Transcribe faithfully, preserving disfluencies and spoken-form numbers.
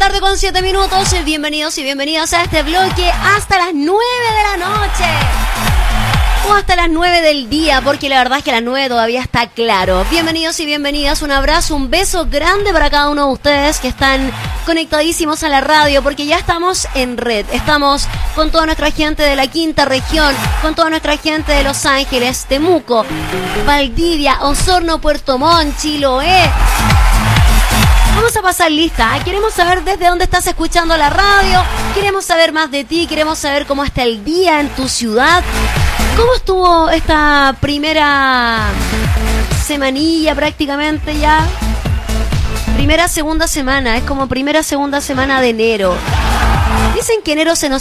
tarde con siete minutos. Bienvenidos y bienvenidas a este bloque hasta las nueve de la noche. O hasta las nueve del día, porque la verdad es que a las nueve todavía está claro. Bienvenidos y bienvenidas, un abrazo, un beso grande para cada uno de ustedes que están conectadísimos a la radio, porque ya estamos en red. Estamos con toda nuestra gente de la quinta región, con toda nuestra gente de Los Ángeles, Temuco, Valdivia, Osorno, Puerto Montt, Chiloé. Vamos a pasar lista, ¿eh? Queremos saber desde dónde estás escuchando la radio, queremos saber más de ti, queremos saber cómo está el día en tu ciudad. ¿Cómo estuvo esta primera semanilla prácticamente ya? Primera, segunda semana, es como primera, segunda semana de enero. Dicen que enero se nos